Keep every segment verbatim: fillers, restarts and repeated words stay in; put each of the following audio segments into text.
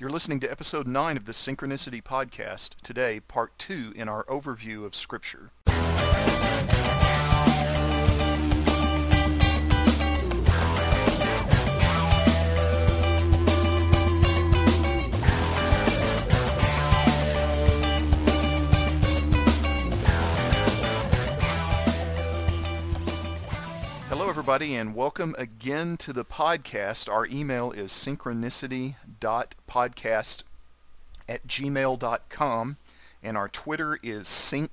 You're listening to episode nine of the Synchronicity Podcast. Today, part two in our overview of Scripture. Hello, everybody, and welcome again to the podcast. Our email is synchronicity dot podcast at gmail dot com, and our Twitter is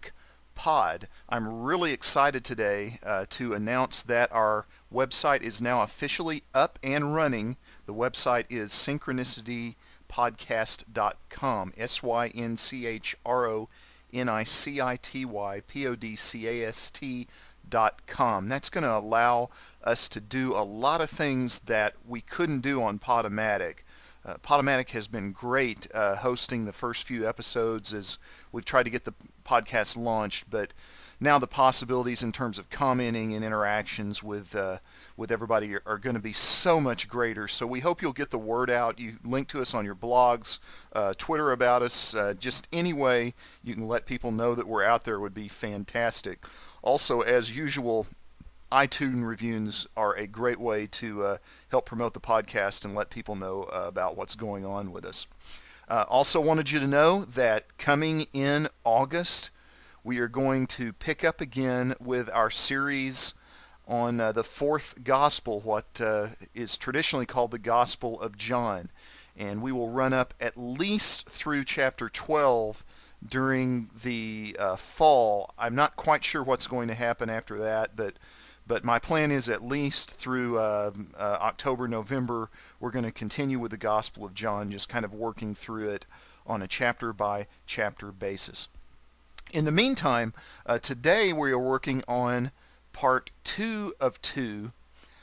syncpod. I'm really excited today uh, to announce that our website is now officially up and running. The website is synchronicity podcast dot com, S Y N C H R O N I C I T Y P O D C A S T dot com. That's going to allow us to do a lot of things that we couldn't do on Podomatic. Uh, Podomatic has been great uh, hosting the first few episodes as we've tried to get the podcast launched, but now the possibilities in terms of commenting and interactions with uh, with everybody are, are going to be so much greater. So we hope you'll get the word out. You link to us on your blogs, uh, Twitter about us, uh, just any way you can let people know that we're out there would be fantastic. Also, as usual, iTunes reviews are a great way to uh, help promote the podcast and let people know uh, about what's going on with us. Uh, also wanted you to know that coming in August, we are going to pick up again with our series on uh, the fourth gospel, what uh, is traditionally called the Gospel of John. And we will run up at least through chapter twelve during the uh, fall. I'm not quite sure what's going to happen after that, but but my plan is at least through uh, uh, October, November, we're going to continue with the Gospel of John, just kind of working through it on a chapter-by-chapter basis. In the meantime, uh, today we are working on part two of two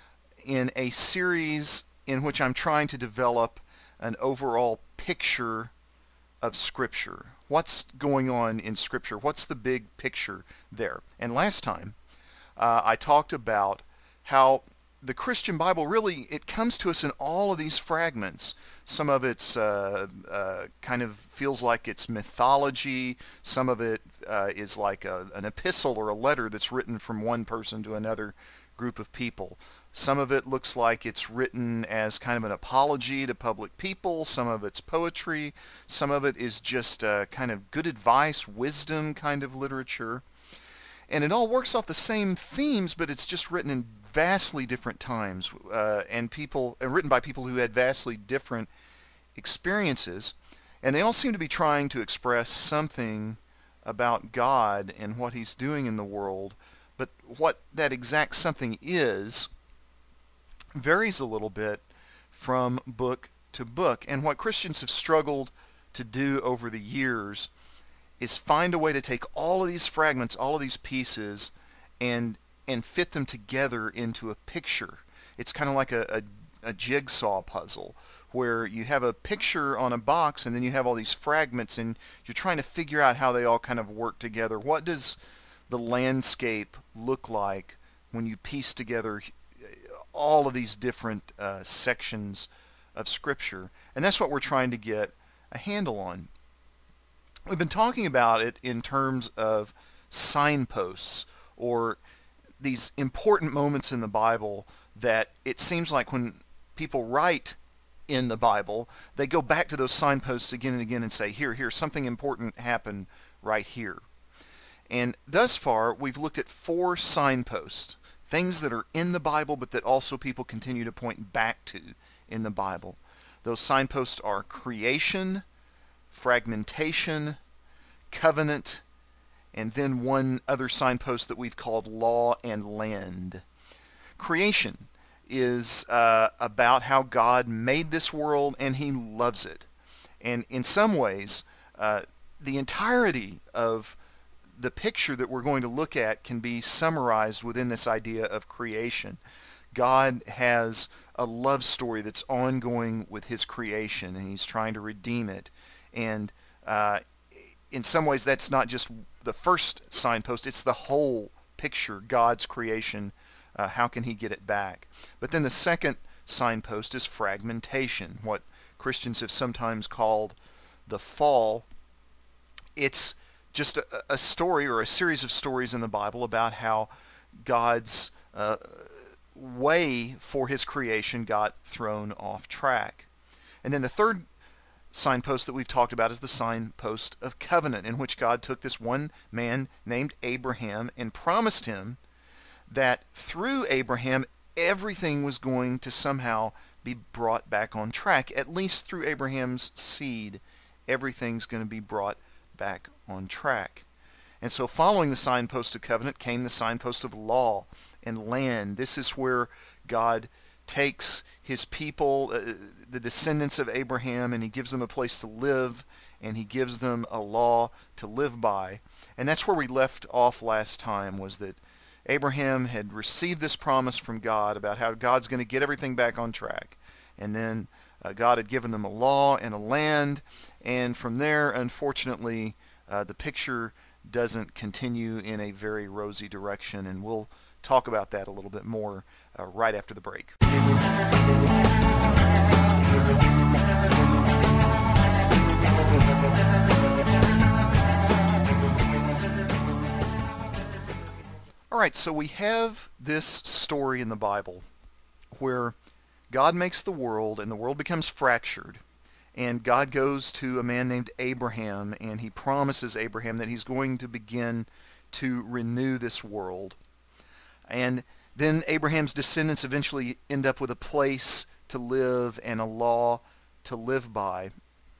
in a series in which I'm trying to develop an overall picture of Scripture. What's going on in Scripture? What's the big picture there? And last time, uh, I talked about how the Christian Bible really, it comes to us in all of these fragments. Some of it's uh, uh, kind of feels like it's mythology. Some of it uh, is like a, an epistle or a letter that's written from one person to another group of people. Some of it looks like it's written as kind of an apology to public people. Some of it's poetry. Some of it is just uh, kind of good advice, wisdom kind of literature. And it all works off the same themes, but it's just written in vastly different times uh, and people and written by people who had vastly different experiences. And they all seem to be trying to express something about God and what He's doing in the world. But what that exact something is varies a little bit from book to book. And what Christians have struggled to do over the years is find a way to take all of these fragments, all of these pieces, and and fit them together into a picture. It's kind of like a, a, a jigsaw puzzle where you have a picture on a box and then you have all these fragments and you're trying to figure out how they all kind of work together. What does the landscape look like when you piece together all of these different uh, sections of Scripture? And that's what we're trying to get a handle on. We've been talking about it in terms of signposts, or these important moments in the Bible that it seems like when people write in the Bible, they go back to those signposts again and again and say, here, here, something important happened right here. And thus far, we've looked at four signposts, things that are in the Bible but that also people continue to point back to in the Bible. Those signposts are creation, fragmentation, covenant, and then one other signpost that we've called law and land. Creation is uh, about how God made this world and He loves it. And in some ways, uh, the entirety of the picture that we're going to look at can be summarized within this idea of creation. God has a love story that's ongoing with His creation, and He's trying to redeem it. And uh, in some ways, that's not just the first signpost, it's the whole picture, God's creation. Uh, how can He get it back? But then the second signpost is fragmentation, what Christians have sometimes called the fall. It's just a, a story or a series of stories in the Bible about how God's uh, way for his creation got thrown off track. And then the third signpost that we've talked about is the signpost of covenant, in which God took this one man named Abraham and promised him that through Abraham everything was going to somehow be brought back on track. At least through Abraham's seed, everything's going to be brought back on track. And so following the signpost of covenant came the signpost of law and land. This is where God takes his people, uh, the descendants of Abraham, and he gives them a place to live, and he gives them a law to live by. And that's where we left off last time, was that Abraham had received this promise from God about how God's going to get everything back on track. And then uh, God had given them a law and a land, and from there, unfortunately, uh, the picture doesn't continue in a very rosy direction, and we'll talk about that a little bit more uh, right after the break. All right, so we have this story in the Bible where God makes the world and the world becomes fractured. And God goes to a man named Abraham, and he promises Abraham that he's going to begin to renew this world. And then Abraham's descendants eventually end up with a place to live and a law to live by.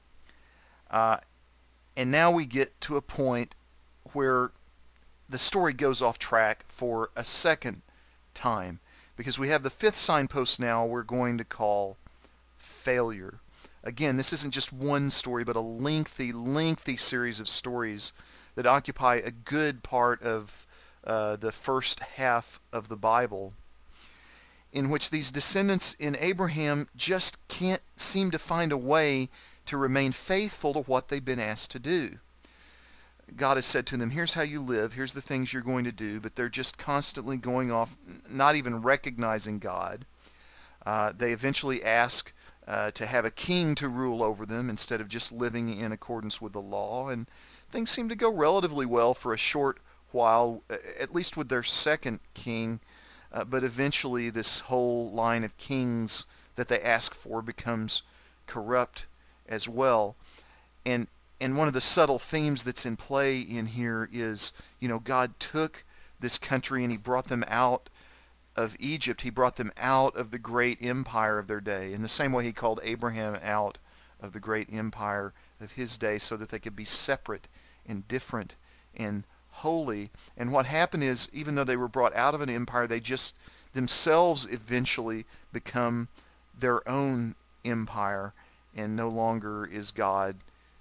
Uh, and now we get to a point where the story goes off track for a second time, because we have the fifth signpost now we're going to call failure. Again, this isn't just one story, but a lengthy, lengthy series of stories that occupy a good part of uh, the first half of the Bible, in which these descendants in Abraham just can't seem to find a way to remain faithful to what they've been asked to do. God has said to them, here's how you live, here's the things you're going to do, but they're just constantly going off, not even recognizing God. Uh, they eventually ask Uh, to have a king to rule over them instead of just living in accordance with the law. And things seem to go relatively well for a short while, at least with their second king. Uh, but eventually this whole line of kings that they ask for becomes corrupt as well. And and one of the subtle themes that's in play in here is, you know, God took this country and he brought them out of Egypt. He brought them out of the great empire of their day, in the same way he called Abraham out of the great empire of his day, so that they could be separate and different and holy. And what happened is, even though they were brought out of an empire, they just themselves eventually become their own empire, and no longer is God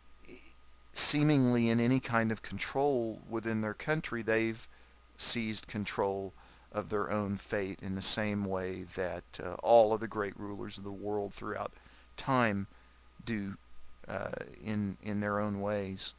seemingly in any kind of control within their country. They've seized control of their own fate in the same way that uh, all of the great rulers of the world throughout time do uh, in in their own ways.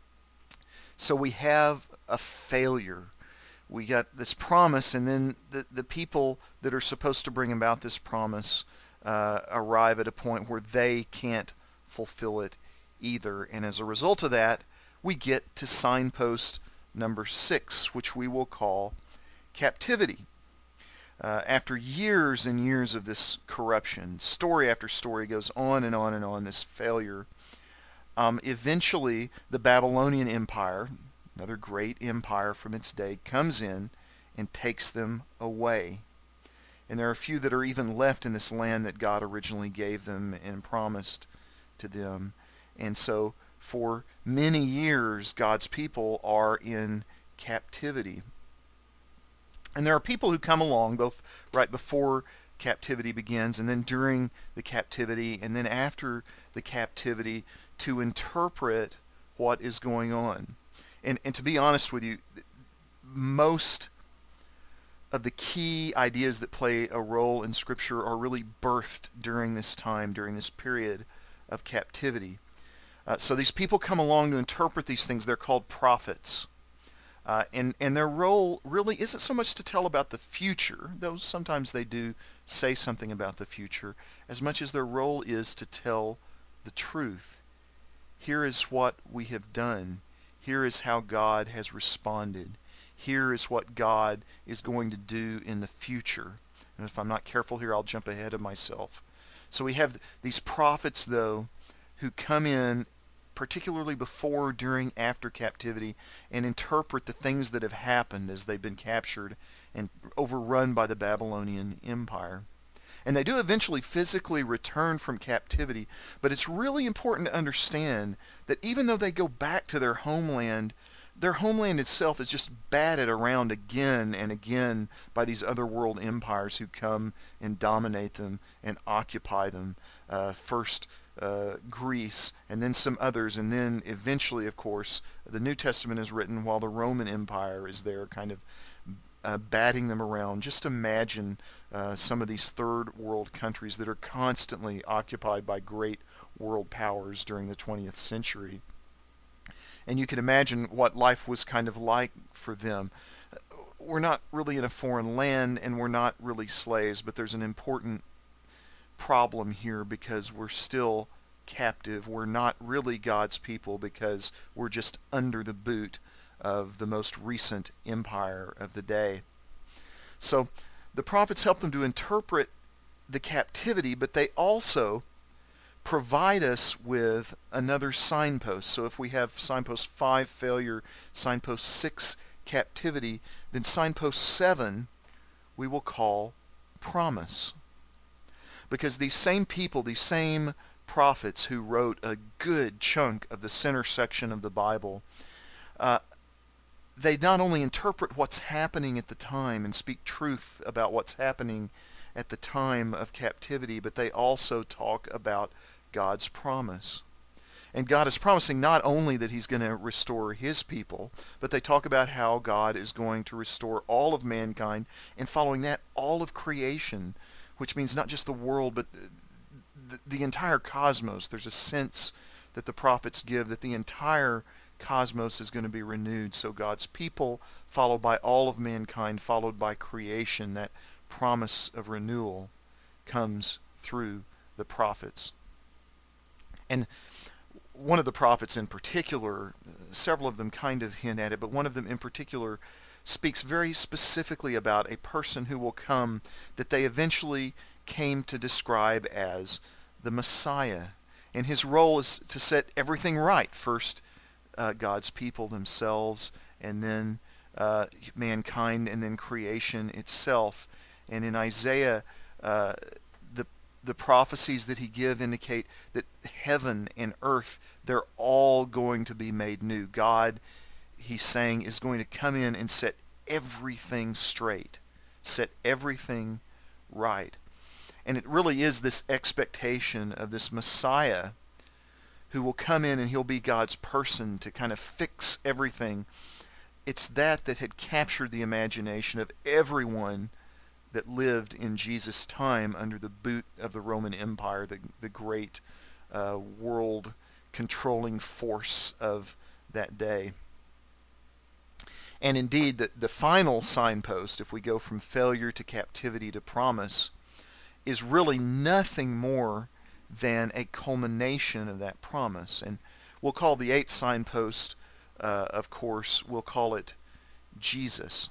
So we have a failure. We got this promise, and then the, the people that are supposed to bring about this promise uh, arrive at a point where they can't fulfill it either. And as a result of that, we get to signpost number six, which we will call captivity. Uh, after years and years of this corruption, story after story goes on and on and on, this failure, um, eventually the Babylonian Empire, another great empire from its day, comes in and takes them away. And there are a few that are even left in this land that God originally gave them and promised to them. And so for many years, God's people are in captivity. And there are people who come along both right before captivity begins and then during the captivity and then after the captivity to interpret what is going on. And, and to be honest with you, most of the key ideas that play a role in Scripture are really birthed during this time, during this period of captivity. Uh, so these people come along to interpret these things. They're called prophets. Uh, and, and their role really isn't so much to tell about the future, though sometimes they do say something about the future, as much as their role is to tell the truth. Here is what we have done. Here is how God has responded. Here is what God is going to do in the future. And if I'm not careful here, I'll jump ahead of myself. So we have these prophets, though, who come in, particularly before, during, after captivity, and interpret the things that have happened as they've been captured and overrun by the Babylonian Empire. And they do eventually physically return from captivity, but it's really important to understand that even though they go back to their homeland, their homeland itself is just batted around again and again by these other world empires who come and dominate them and occupy them. Uh, first uh, Greece, and then some others, and then eventually, of course, the New Testament is written while the Roman Empire is there kind of Uh, batting them around. Just imagine uh, some of these third world countries that are constantly occupied by great world powers during the twentieth century. And you can imagine what life was kind of like for them. We're not really in a foreign land, and we're not really slaves, but there's an important problem here because we're still captive. We're not really God's people because we're just under the boot of the most recent empire of the day. So the prophets help them to interpret the captivity, but they also provide us with another signpost. So if we have signpost five, failure, signpost six, captivity, then signpost seven we will call promise. Because these same people, these same prophets who wrote a good chunk of the center section of the Bible, uh, they not only interpret what's happening at the time and speak truth about what's happening at the time of captivity, but they also talk about God's promise. And God is promising not only that he's going to restore his people, but they talk about how God is going to restore all of mankind, and following that, all of creation, which means not just the world, but the, the, the entire cosmos. There's a sense that the prophets give that the entire cosmos is going to be renewed. So God's people, followed by all of mankind, followed by creation, that promise of renewal comes through the prophets. And one of the prophets in particular, several of them kind of hint at it, but one of them in particular speaks very specifically about a person who will come that they eventually came to describe as the Messiah. And his role is to set everything right. First, uh, God's people themselves, and then uh, mankind, and then creation itself. And in Isaiah, uh, the the prophecies that he give indicate that heaven and earth, they're all going to be made new. God, he's saying, is going to come in and set everything straight, set everything right. And it really is this expectation of this Messiah who will come in and he'll be God's person to kind of fix everything. It's that that had captured the imagination of everyone that lived in Jesus' time under the boot of the Roman Empire, the, the great uh, world controlling force of that day. And indeed, the, the final signpost, if we go from failure to captivity to promise, is really nothing more than a culmination of that promise. And we'll call the eighth signpost, uh, of course, we'll call it Jesus.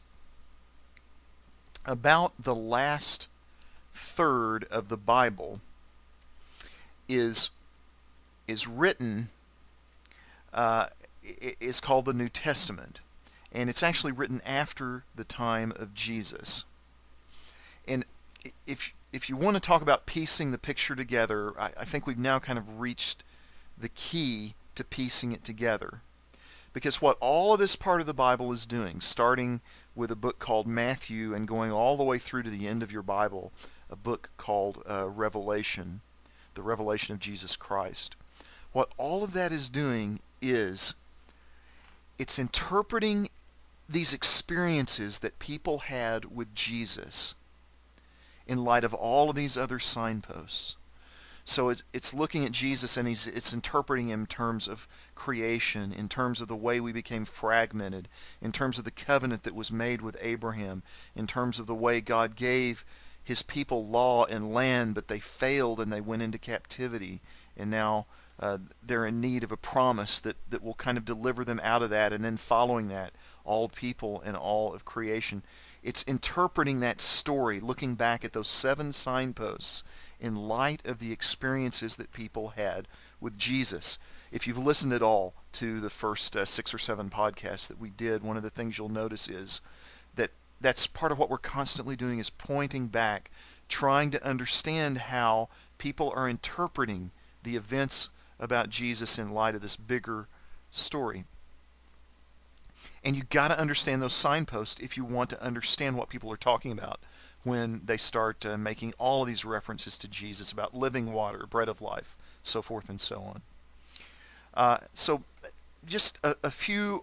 About the last third of the Bible is is written, uh, is called the New Testament. And it's actually written after the time of Jesus. And if if you want to talk about piecing the picture together, I, I think we've now kind of reached the key to piecing it together. Because what all of this part of the Bible is doing, starting with a book called Matthew and going all the way through to the end of your Bible, a book called uh, Revelation, the revelation of Jesus Christ, what all of that is doing is it's interpreting these experiences that people had with Jesus in light of all of these other signposts. So it's, it's looking at Jesus, and he's, it's interpreting him in terms of creation, in terms of the way we became fragmented, in terms of the covenant that was made with Abraham, in terms of the way God gave his people law and land, but they failed and they went into captivity. And now Uh, they're in need of a promise that, that will kind of deliver them out of that, and then following that, all people and all of creation. It's interpreting that story, looking back at those seven signposts in light of the experiences that people had with Jesus. If you've listened at all to the first uh, six or seven podcasts that we did, one of the things you'll notice is that that's part of what we're constantly doing, is pointing back, trying to understand how people are interpreting the events about Jesus in light of this bigger story. And you got to understand those signposts if you want to understand what people are talking about when they start uh, making all of these references to Jesus about living water, bread of life, so forth and so on. Uh, so just a, a few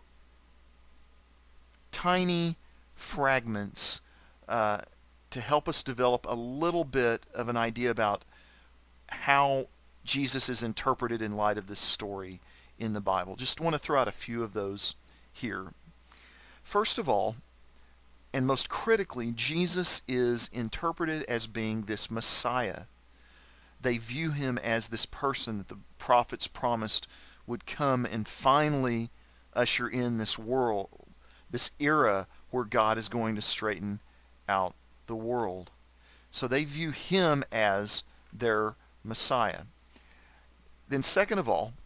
tiny fragments uh, to help us develop a little bit of an idea about how Jesus is interpreted in light of this story in the Bible. Just want to throw out a few of those here. First of all, and most critically, Jesus is interpreted as being this Messiah. They view him as this person that the prophets promised would come and finally usher in this world, this era where God is going to straighten out the world. So they view him as their Messiah. Then second of all,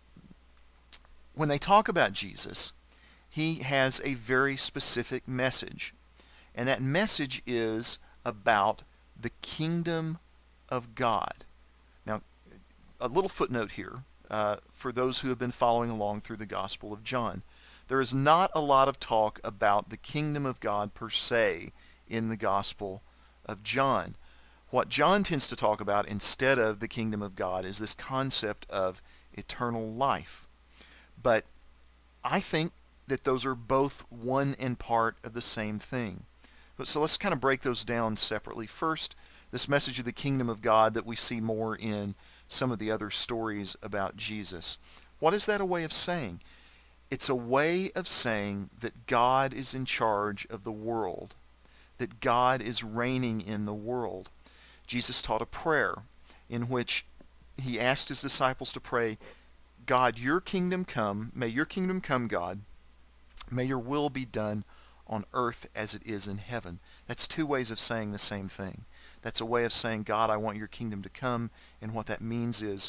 when they talk about Jesus, he has a very specific message. And that message is about the kingdom of God. Now, a little footnote here uh, for those who have been following along through the Gospel of John. There is not a lot of talk about the kingdom of God per se in the Gospel of John. What John tends to talk about instead of the kingdom of God is this concept of eternal life. But I think that those are both one and part of the same thing. But so let's kind of break those down separately. First, this message of the kingdom of God that we see more in some of the other stories about Jesus. What is that a way of saying? It's a way of saying that God is in charge of the world, that God is reigning in the world. Jesus taught a prayer in which he asked his disciples to pray, God, your kingdom come, may your kingdom come, God, may your will be done on earth as it is in heaven. That's two ways of saying the same thing. That's a way of saying, God, I want your kingdom to come, and what that means is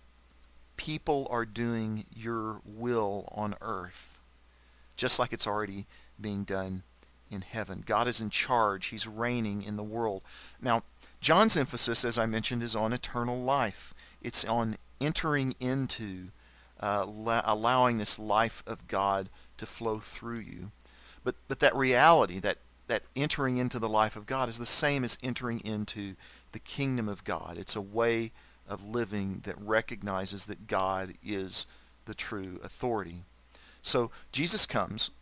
people are doing your will on earth, just like it's already being done in heaven. God is in charge. He's reigning in the world. Now, John's emphasis, as I mentioned, is on eternal life. It's on entering into, uh, la- allowing this life of God to flow through you. But but that reality, that, that entering into the life of God is the same as entering into the kingdom of God. It's a way of living that recognizes that God is the true authority. So Jesus comes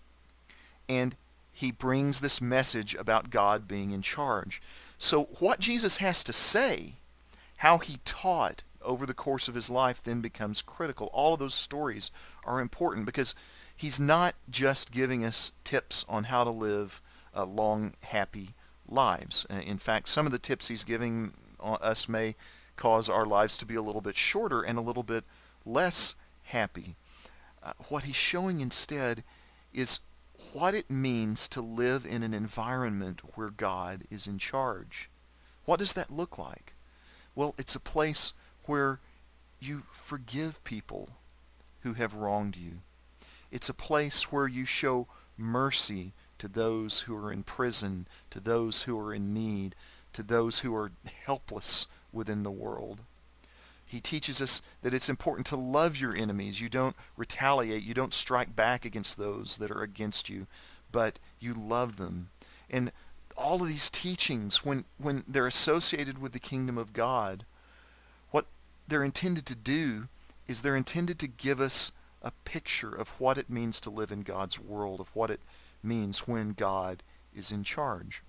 and he brings this message about God being in charge. So what Jesus has to say, how he taught over the course of his life, then becomes critical. All of those stories are important because he's not just giving us tips on how to live uh, long, happy lives. Uh, in fact, some of the tips he's giving us may cause our lives to be a little bit shorter and a little bit less happy. Uh, what he's showing instead is what it means to live in an environment where God is in charge. What does that look like? Well, it's a place where you forgive people who have wronged you. It's a place where you show mercy to those who are in prison, to those who are in need, to those who are helpless within the world. He teaches us that it's important to love your enemies. You don't retaliate. You don't strike back against those that are against you, but you love them. And all of these teachings, when, when they're associated with the kingdom of God, what they're intended to do is they're intended to give us a picture of what it means to live in God's world, of what it means when God is in charge.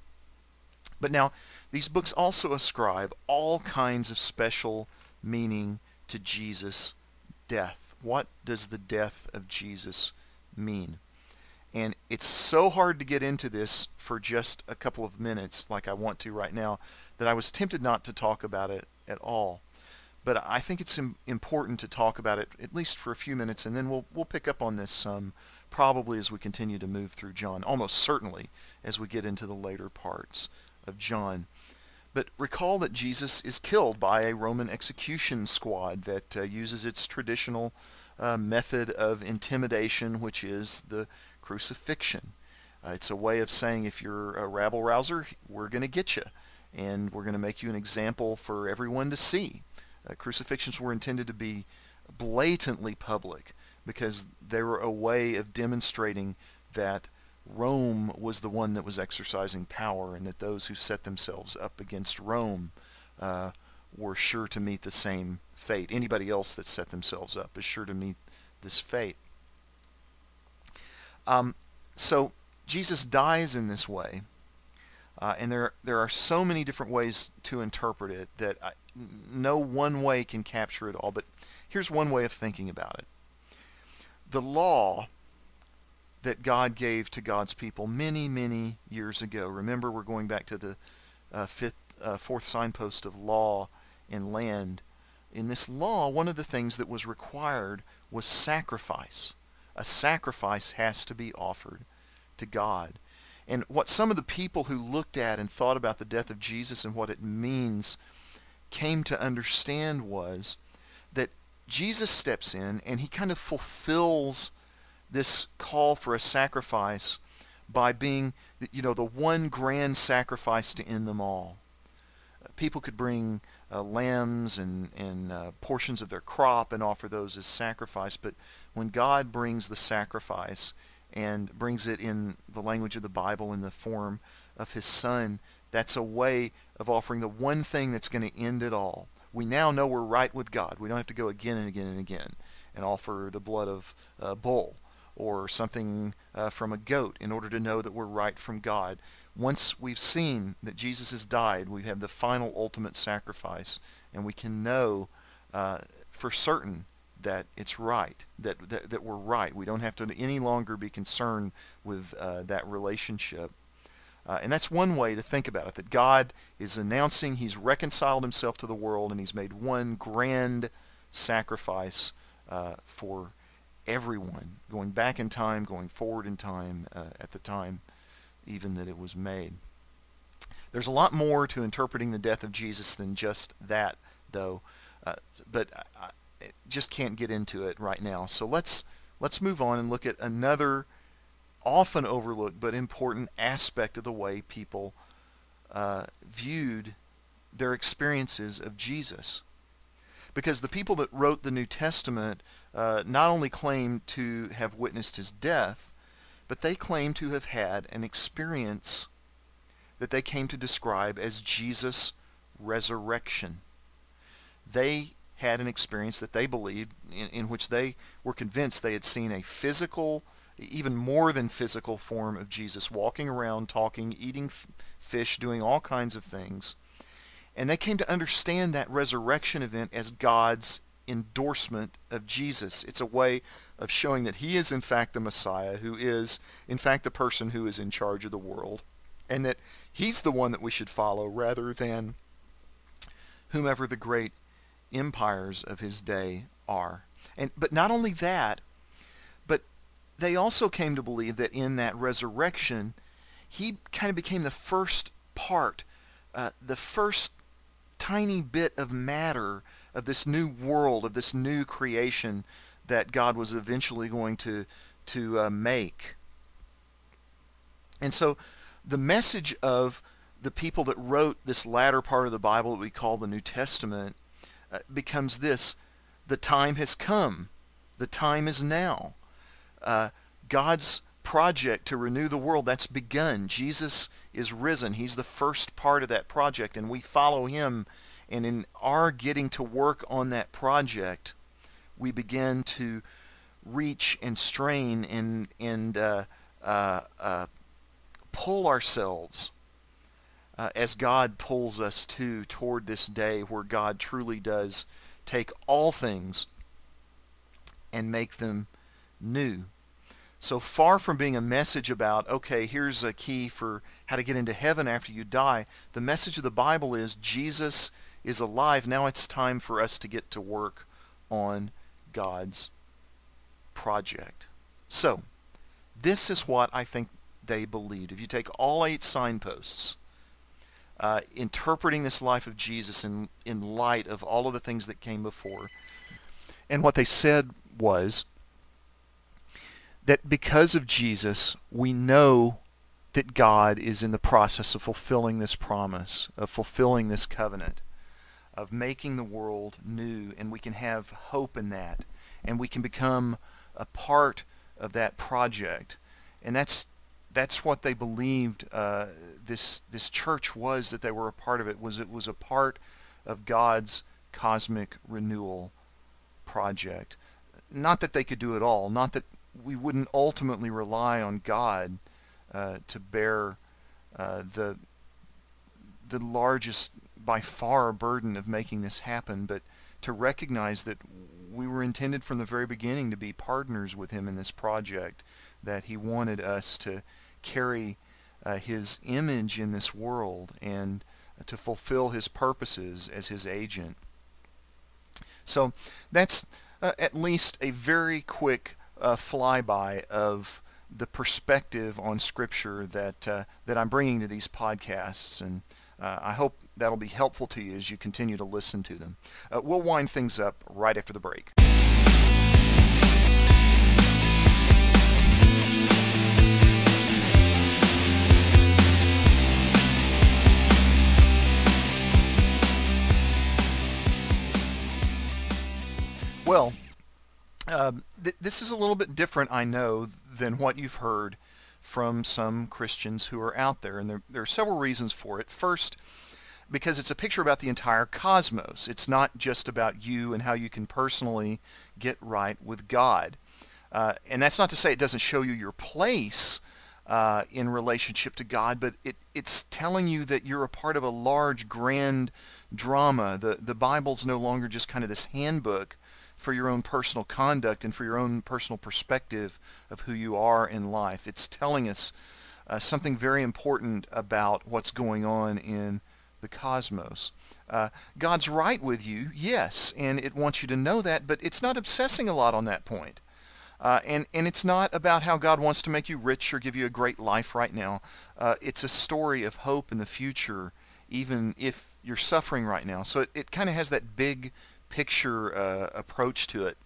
But now, these books also ascribe all kinds of special meaning to Jesus' death. What does the death of Jesus mean? And it's so hard to get into this for just a couple of minutes, like I want to right now, that I was tempted not to talk about it at all. but I think it's im- important to talk about it at least for a few minutes, and then we'll we'll pick up on this some probably as we continue to move through John, almost certainly as we get into the later parts of John. But recall that Jesus is killed by a Roman execution squad that uh, uses its traditional uh, method of intimidation, which is the crucifixion. Uh, it's a way of saying, if you're a rabble rouser, we're going to get you, and we're going to make you an example for everyone to see. Uh, crucifixions were intended to be blatantly public because they were a way of demonstrating that Rome was the one that was exercising power, and that those who set themselves up against Rome uh, were sure to meet the same fate. Anybody else that set themselves up is sure to meet this fate. Um, so Jesus dies in this way, uh, and there there are so many different ways to interpret it that I, no one way can capture it all. But here's one way of thinking about it. The law that God gave to God's people many, many years ago. Remember, we're going back to the uh, fifth, uh, fourth signpost of law and land. In this law, one of the things that was required was sacrifice. A sacrifice has to be offered to God. And what some of the people who looked at and thought about the death of Jesus and what it means came to understand was that Jesus steps in and he kind of fulfills this call for a sacrifice by being, you know, the one grand sacrifice to end them all. Uh, people could bring uh, lambs and, and uh, portions of their crop and offer those as sacrifice, but when God brings the sacrifice and brings it in the language of the Bible in the form of his Son, that's a way of offering the one thing that's going to end it all. We now know we're right with God. We don't have to go again and again and again and offer the blood of a bull or something uh, from a goat in order to know that we're right from God. Once we've seen that Jesus has died, we have the final ultimate sacrifice, and we can know uh, for certain that it's right, that, that that we're right. We don't have to any longer be concerned with uh, that relationship. Uh, and that's one way to think about it, that God is announcing he's reconciled himself to the world, and he's made one grand sacrifice uh, for everyone, going back in time, going forward in time, uh, at the time even that it was made. There's a lot more to interpreting the death of Jesus than just that, though, uh, but I, I just can't get into it right now. So let's let's move on and look at another often overlooked but important aspect of the way people uh, viewed their experiences of Jesus. Because the people that wrote the New Testament uh, not only claimed to have witnessed his death, but they claimed to have had an experience that they came to describe as Jesus' resurrection. They had an experience that they believed, in, in which they were convinced they had seen a physical, even more than physical form of Jesus walking around, talking, eating f- fish, doing all kinds of things. And they came to understand that resurrection event as God's endorsement of Jesus. It's a way of showing that he is in fact the Messiah, who is in fact the person who is in charge of the world, and that he's the one that we should follow rather than whomever the great empires of his day are. And but not only that, but they also came to believe that in that resurrection, he kind of became the first part, uh, the first tiny bit of matter of this new world, of this new creation that God was eventually going to to uh, make. And so the message of the people that wrote this latter part of the Bible that we call the New Testament uh, becomes this: the time has come. The time is now. Uh, God's project to renew the world, that's begun. Jesus is risen. He's the first part of that project, and we follow him. And in our getting to work on that project, we begin to reach and strain and, and uh, uh, uh, pull ourselves uh, as God pulls us to toward this day where God truly does take all things and make them new. So far from being a message about, okay, here's a key for how to get into heaven after you die, the message of the Bible is Jesus is alive. Now it's time for us to get to work on God's project. So, this is what I think they believed. If you take all eight signposts, uh, interpreting this life of Jesus in, in light of all of the things that came before, and what they said was that because of Jesus, we know that God is in the process of fulfilling this promise, of fulfilling this covenant, of making the world new, and we can have hope in that, and we can become a part of that project. And that's that's what they believed uh, this this church was, that they were a part of it, was it was a part of God's cosmic renewal project. Not that they could do it all, not that we wouldn't ultimately rely on God uh, to bear uh, the the largest by far burden of making this happen, but to recognize that we were intended from the very beginning to be partners with him in this project, that he wanted us to carry uh, his image in this world and to fulfill his purposes as his agent. So that's uh, at least a very quick uh, flyby of the perspective on Scripture that uh, that I'm bringing to these podcasts, and uh, I hope that'll be helpful to you as you continue to listen to them. Uh, we'll wind things up right after the break. Well, um, th- this is a little bit different, I know, than what you've heard from some Christians who are out there, and there, there are several reasons for it. First, because it's a picture about the entire cosmos. It's not just about you and how you can personally get right with God. Uh, and that's not to say it doesn't show you your place uh, in relationship to God, but it, it's telling you that you're a part of a large, grand drama. The, the Bible's no longer just kind of this handbook for your own personal conduct and for your own personal perspective of who you are in life. It's telling us uh, something very important about what's going on in the cosmos. Uh, God's right with you, yes, and it wants you to know that, but it's not obsessing a lot on that point. Uh, and, and it's not about how God wants to make you rich or give you a great life right now. Uh, it's a story of hope in the future, even if you're suffering right now. So it, it kind of has that big picture uh, approach to it.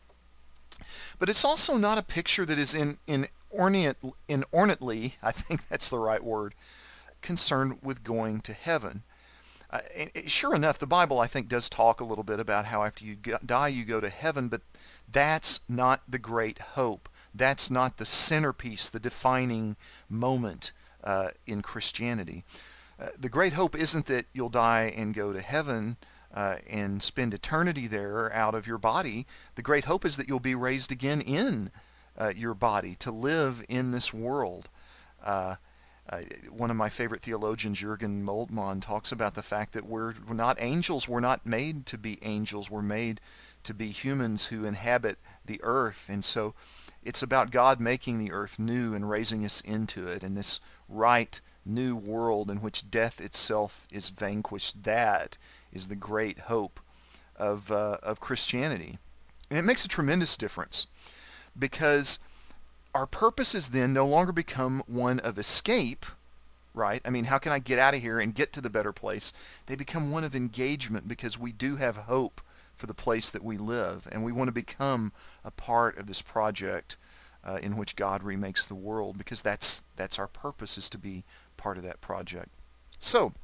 But it's also not a picture that is in, in ornate, inornately, I think that's the right word, concerned with going to heaven. Uh, and, and sure enough, the Bible, I think, does talk a little bit about how after you go, die, you go to heaven, but that's not the great hope. That's not the centerpiece, the defining moment uh, in Christianity. Uh, the great hope isn't that you'll die and go to heaven uh, and spend eternity there out of your body. The great hope is that you'll be raised again in uh, your body to live in this world. Uh, Uh, one of my favorite theologians, Jürgen Moltmann, talks about the fact that we're, we're not angels. We're not made to be angels. We're made to be humans who inhabit the earth. And so it's about God making the earth new and raising us into it. And this right new world in which death itself is vanquished, that is the great hope of, uh, of Christianity. And it makes a tremendous difference, because our purposes then no longer become one of escape, right? I mean, how can I get out of here and get to the better place? They become one of engagement, because we do have hope for the place that we live, and we want to become a part of this project uh, in which God remakes the world, because that's that's our purpose, is to be part of that project. So,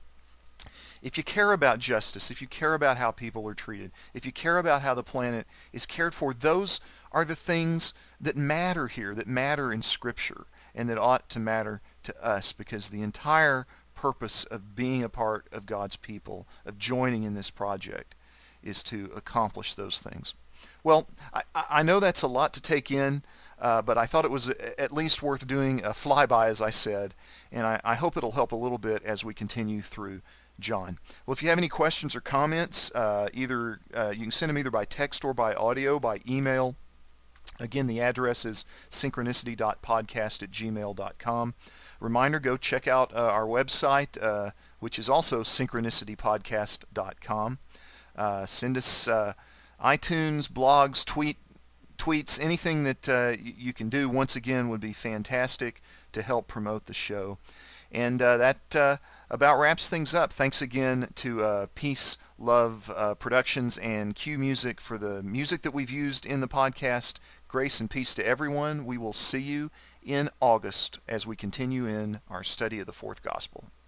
if you care about justice, if you care about how people are treated, if you care about how the planet is cared for, those are the things that matter here, that matter in Scripture, and that ought to matter to us, because the entire purpose of being a part of God's people, of joining in this project, is to accomplish those things. Well, I, I know that's a lot to take in, uh, but I thought it was at least worth doing a flyby, as I said, and I, I hope it'll help a little bit as we continue through John. Well, if you have any questions or comments, uh, either uh, you can send them either by text or by audio, by email. Again, the address is synchronicity dot podcast at gmail dot com. Reminder, go check out uh, our website, uh, which is also synchronicity podcast dot com. Uh, send us uh, iTunes, blogs, tweet, tweets, anything that uh, you can do, once again, would be fantastic to help promote the show. And uh, that uh, about wraps things up. Thanks again to uh, Peace, Love uh, Productions and Q Music for the music that we've used in the podcast. Grace and peace to everyone. We will see you in August as we continue in our study of the fourth gospel.